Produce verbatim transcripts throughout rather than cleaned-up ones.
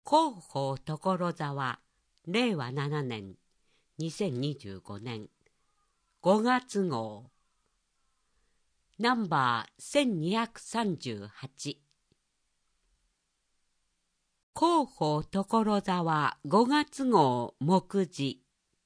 広報所沢れいわななねんにせんにじゅうごねんごがつ号ナンバーせんにひゃくさんじゅうはち。広報所沢ごがつ号目次。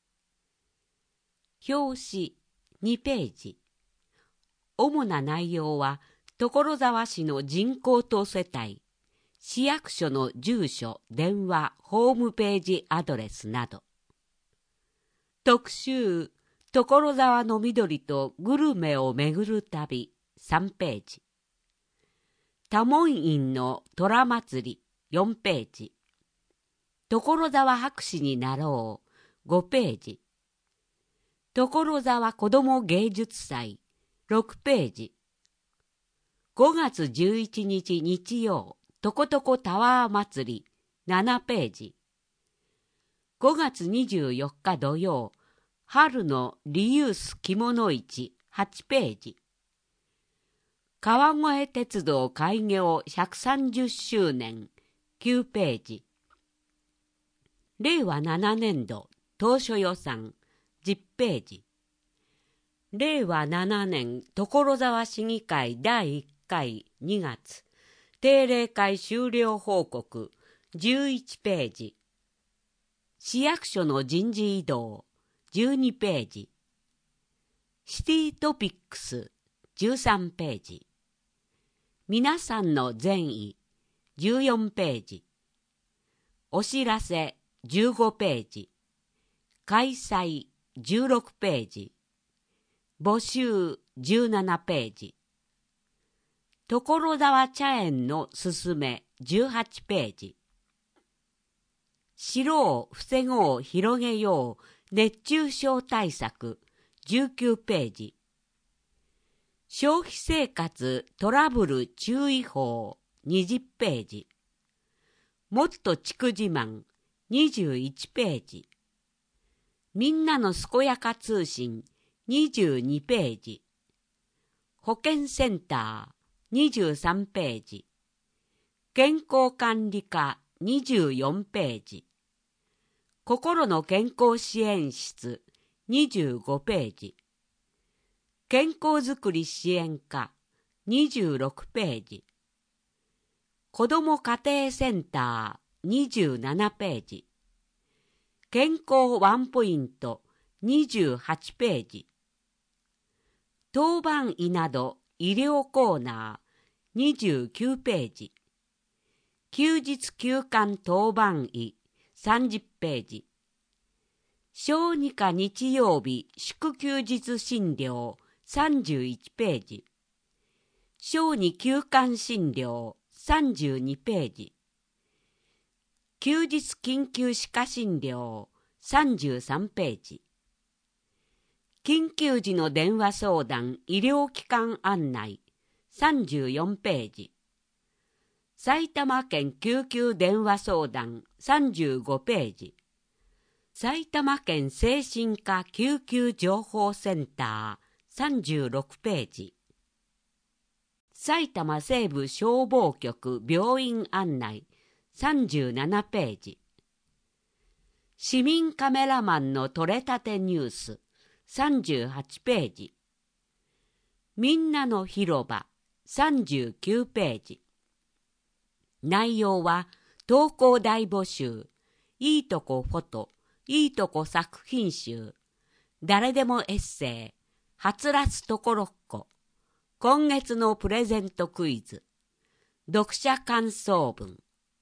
表紙にページ。主な内容は所沢市の人口と世帯、市役所の住所、電話、ホームページアドレスなど。特集、所沢の緑とグルメを巡る旅さんページ。多聞院の虎祭りよんページ。所沢博士になろうごページ。所沢子ども芸術祭ろくページ。ごがつじゅういちにち日曜とことこタワー祭りななページ。ごがつにじゅうよっか土曜春のリユース着物市はちページ。川越鉄道開業ひゃくさんじゅっしゅうねんきゅうページ。れいわななねんど当初予算じゅっページ。れいわななねん所沢市議会だいいっかいにがつ定例会終了報告じゅういちページ。市役所の人事異動じゅうにページ。シティトピックスじゅうさんページ。皆さんの善意じゅうよんページ。お知らせじゅうごページ。開催じゅうろくページ。募集じゅうななページ。所沢茶園のすすめじゅうはちページ。知ろう防ごう広げよう熱中症対策じゅうきゅうページ。消費生活トラブル注意報にじゅうページ。もっと地区自慢にじゅういちページ。みんなの健やか通信にじゅうにページ。保健センターにじゅうさんページ。健康管理課にじゅうよんページ。心の健康支援室にじゅうごページ。健康づくり支援課にじゅうろくページ。子ども家庭センターにじゅうななページ。健康ワンポイントにじゅうはちページ。当番医など医療コーナーにじゅうきゅうページ。休日休館当番医さんじゅうページ。小児科日曜日祝休日診療さんじゅういちページ。小児休館診療さんじゅうにページ。休日緊急歯科診療さんじゅうさんページ。緊急時の電話相談医療機関案内さんじゅうよんページ。埼玉県救急電話相談さんじゅうごページ。埼玉県精神科救急情報センターさんじゅうろくページ。埼玉西部消防局病院案内さんじゅうななページ。市民カメラマンの撮れたてニュースさんじゅうはちページ。みんなの広場さんじゅうきゅうページ。内容は投稿大募集、いいとこフォト、いいとこ作品集、誰でもエッセイ、はつらつところっこ、今月のプレゼントクイズ、読者感想文。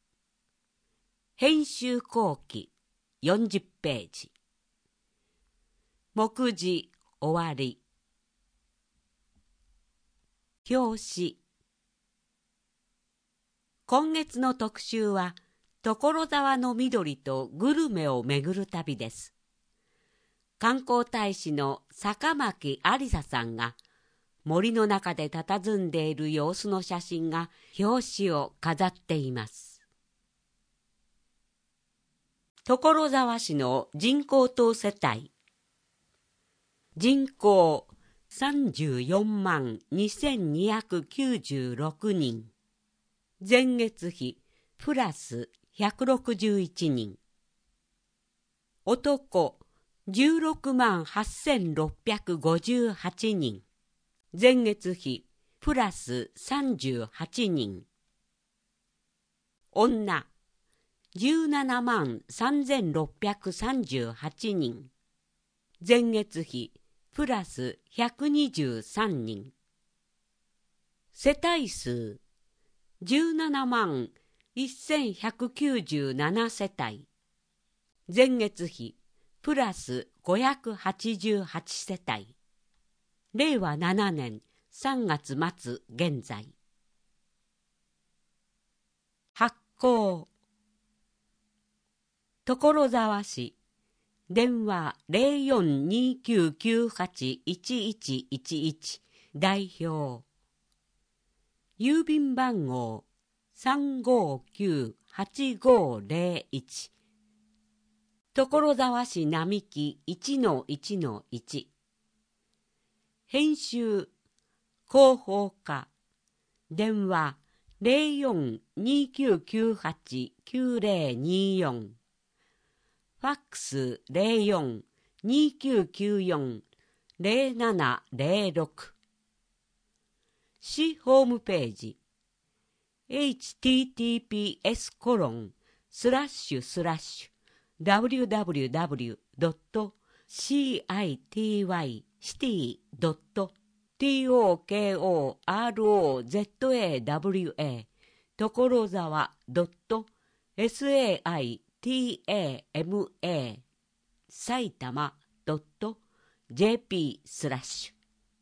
編集後期よんじゅうページ。目次終わり。表紙。今月の特集は所沢の緑とグルメを巡る旅です。観光大使の坂巻ありささんが森の中で佇んでいる様子の写真が表紙を飾っています。所沢市の人口と世帯。人口さんじゅうよんまんにせんにひゃくきゅうじゅうろくにん。前月比プラスひゃくろくじゅういちにん。男じゅうろくまんはっせんろっぴゃくごじゅうはちにん。前月比プラスさんじゅうはちにん。女じゅうななまんさんぜんろっぴゃくさんじゅうはちにん。前月比プラスひゃくにじゅうさんにん。世帯数じゅうななまんせんひゃくきゅうじゅうなな世帯。前月比プラスごひゃくはちじゅうはち世帯。れいわななねんさんがつ末現在。発行所沢市電話 ゼロよんにきゅうきゅうはちいちいちいちいち 代表郵便番号 さんごきゅうはちごゼロいち 所沢市並木 いちのいちのいち 編集広報課電話 ゼロよんにきゅうきゅうはちきゅうゼロによんファックス ゼロよんにきゅうきゅうよんゼロななゼロろく 市ホームページ エイチティーティーピーエスコロンスラッシュスラッシュダブリューダブリューダブリュードットシーアイティーワイシティドットトコザ所沢ドットサイタマ埼玉ドット ジェーピー スラッシュ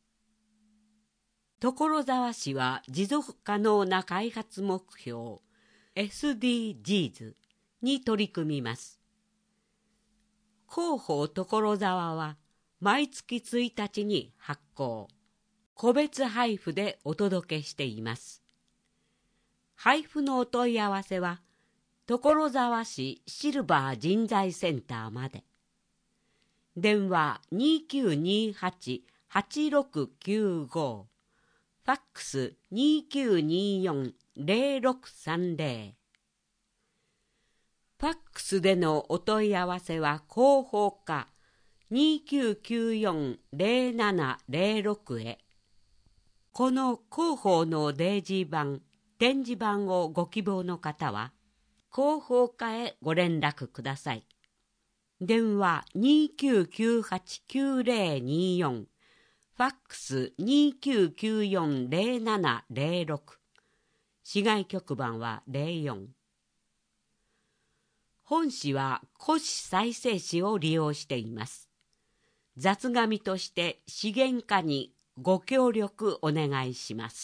所沢市は持続可能な開発目標 エスディージーズ に取り組みます。広報所沢は毎月ついたちに発行、個別配布でお届けしています。配布のお問い合わせは所沢市シルバー人材センターまで。電話 にきゅうにはちはちろくきゅうご ファックス にきゅうによんゼロろくさんゼロ。ファックスでのお問い合わせは広報課にきゅうきゅうよんゼロななゼロろくへ。この広報のデージ版、展示版をご希望の方は広報課へご連絡ください。電話 にきゅうきゅうはちきゅうゼロによん、ファックス にきゅうきゅうよんゼロななゼロろく、市外局番はゼロよん。本市は古紙再生紙を利用しています。雑紙として資源化にご協力お願いします。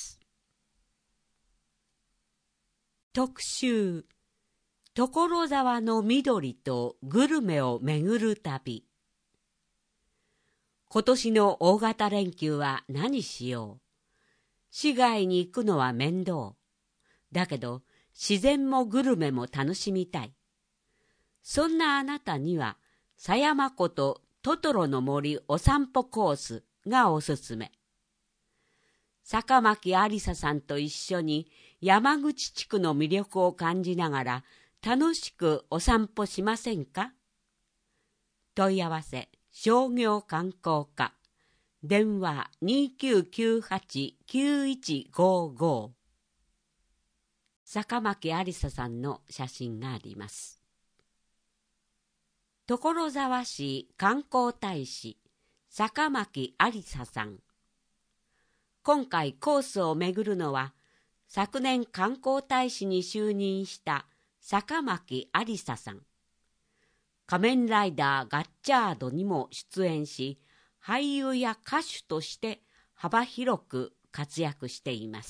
特集所沢の緑とグルメを巡る旅。今年の大型連休は何しよう。市外に行くのは面倒。だけど自然もグルメも楽しみたい。そんなあなたには狭山湖とトトロの森お散歩コースがおすすめ。坂巻ありささんと一緒に山口地区の魅力を感じながら楽しくお散歩しませんか？問い合わせ商業観光課電話 にきゅうきゅうはちきゅういちごご。坂巻ありささんの写真があります。所沢市観光大使坂巻ありささん。今回コースを巡るのは昨年観光大使に就任した坂巻ありささん。仮面ライダーガッチャードにも出演し、俳優や歌手として幅広く活躍しています。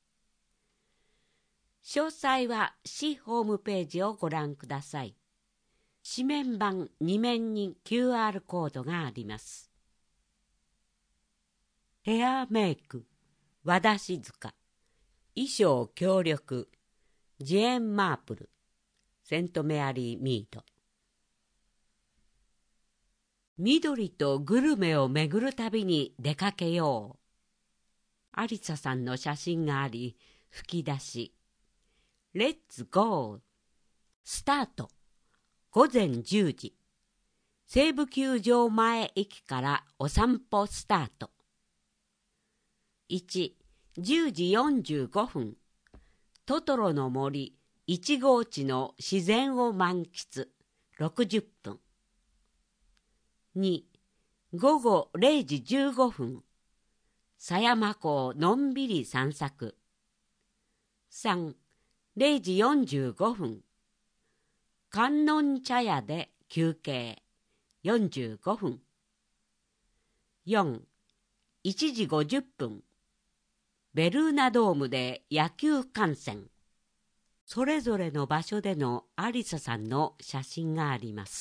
詳細は市ホームページをご覧ください。紙面版に面に キューアール コードがあります。ヘアメイク和田静香、衣装協力ジェーン・マープル、セントメアリー・ミード。緑とグルメを巡る旅に出かけよう。ありささんの写真があり、吹き出し。レッツゴー。 スタート。ごぜんじゅうじ。西武球場前駅からお散歩スタート。いち、じゅうじよんじゅうごふん。トトロの森いち号地の自然を満喫ろくじゅっぷん。に、ごごれいじじゅうごふん。狭山湖をのんびり散策。さん、れいじよんじゅうごふん。観音茶屋で休憩よんじゅうごふん。よん、いちじごじゅっぷん。ベルーナドームで野球観戦。それぞれの場所でのアリサさんの写真があります。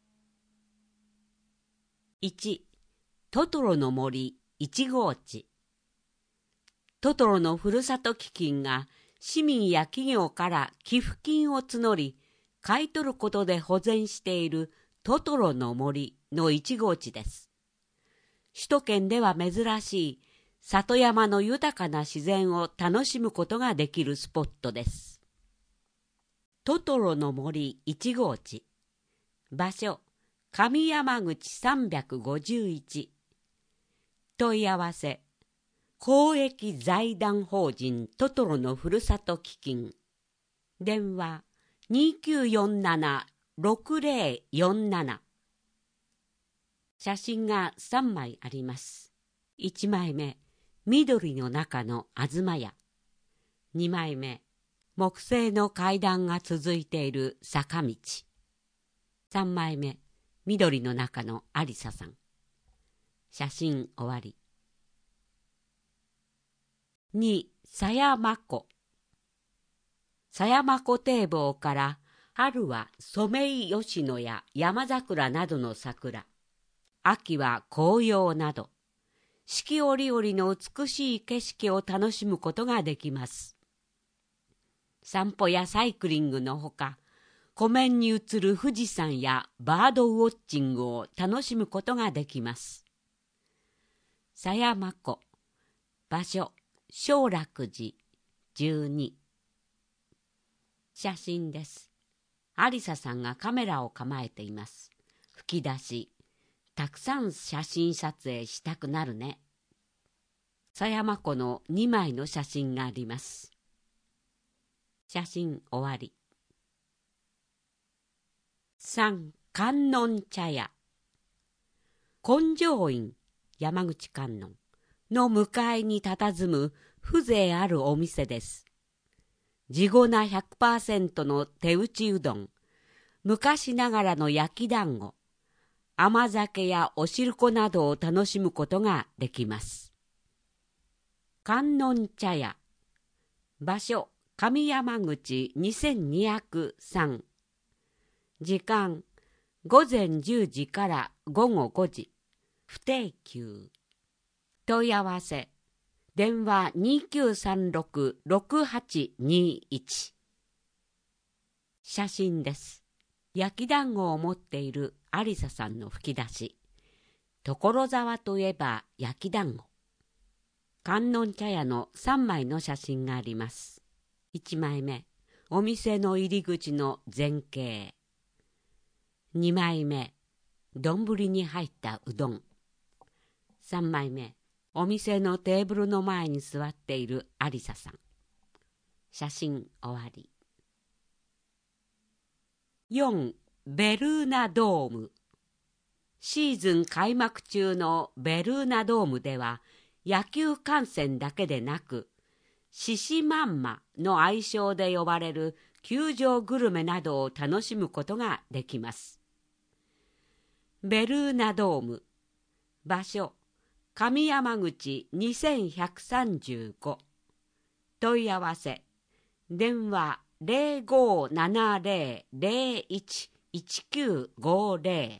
いち、トトロの森いち号地。トトロのふるさと基金が市民や企業から寄付金を募り、買い取ることで保全しているトトロの森のいち号地です。首都圏では珍しい里山の豊かな自然を楽しむことができるスポットです。トトロの森いち号地。場所、上山口さんびゃくごじゅういち。問い合わせ、公益財団法人トトロのふるさと基金。電話、にきゅうよんななろくぜろよんなな。写真がさんまいあります。いちまいめ、緑の中のあずまや。にまいめ、木製の階段が続いている坂道。さんまいめ、緑の中のありささん。写真終わり。に、狭山湖。狭山湖堤防から春はソメイヨシノや山桜などの桜、秋は紅葉など、四季折々の美しい景色を楽しむことができます。散歩やサイクリングのほか、湖面に映る富士山やバードウォッチングを楽しむことができます。狭山湖。場所、正楽寺じゅうに。写真です。アリサさんがカメラを構えています。吹き出し。たくさん写真撮影したくなるね。狭山湖のにまいの写真があります。写真終わり。さん、観音茶屋。根性院山口観音の向かいに佇む風情あるお店です。地粉 ひゃくパーセント の手打ちうどん、昔ながらの焼き団子、甘酒やおしるこなどを楽しむことができます。観音茶屋。場所、上山口にせんにひゃくさん。時間、ごぜんじゅうじからごごごじ。不定休。問い合わせ、電話 にきゅうさんろくろくはちにいち。写真です。焼き団子を持っているアリサさんの吹き出し。所沢といえば焼き団子。観音茶屋のさんまいの写真があります。いちまいめ、お店の入り口の前景。にまいめ、丼に入ったうどん。さんまいめ、お店のテーブルの前に座っているアリサさん。写真終わり。よん、ベルーナドーム。シーズン開幕中のベルーナドームでは、野球観戦だけでなく、獅子まんまの愛称で呼ばれる球場グルメなどを楽しむことができます。ベルーナドーム。場所、上山口にせんひゃくさんじゅうご。問い合わせ、電話ぜろごななぜろぜろいちいちきゅうごぜろ。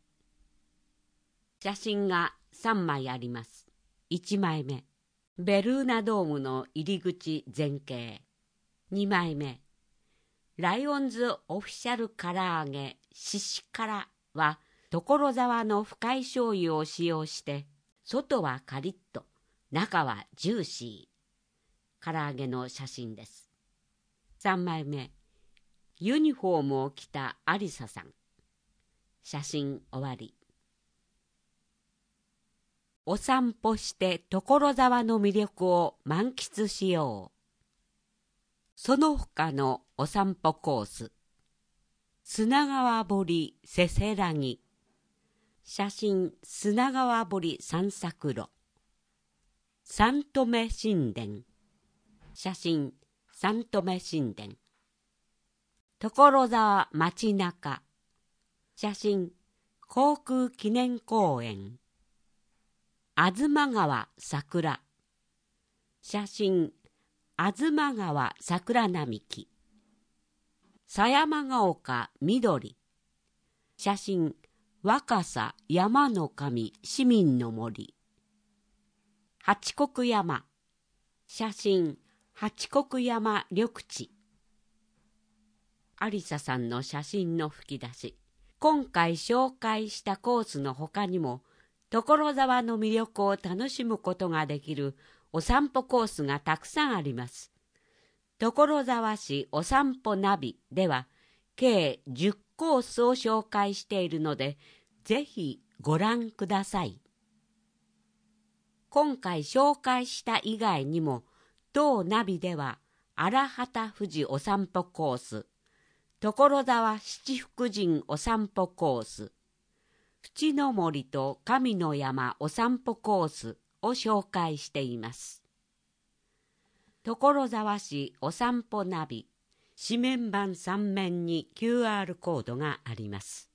写真がさんまいあります。いちまいめ、ベルーナドームの入り口前景。にまいめ、ライオンズオフィシャル唐揚げししからは所沢の深い醤油を使用して外はカリッと中はジューシー。唐揚げの写真です。さんまいめ、 ユニフォームを着たアリサさん。写真終わり。お散歩して所沢の魅力を満喫しよう。その他のお散歩コース。砂川堀せせらぎ。写真砂川堀散策路。三富神殿。写真三富神殿。所沢街中。写真航空記念公園。吾妻川桜。写真吾妻川桜並木。狭山ヶ丘緑。写真若狭山の神市民の森。八国山。写真八国山緑地。アリサさんの写真の吹き出し。今回紹介したコースのほかにも、所沢の魅力を楽しむことができるお散歩コースがたくさんあります。所沢市お散歩ナビでは、計じゅっコースを紹介しているので、ぜひご覧ください。今回紹介した以外にも、同ナビでは、荒畑富士お散歩コース、所沢七福神お散歩コース、淵の森と神の山お散歩コースを紹介しています。所沢市お散歩ナビ、紙面版さん面に キューアール コードがあります。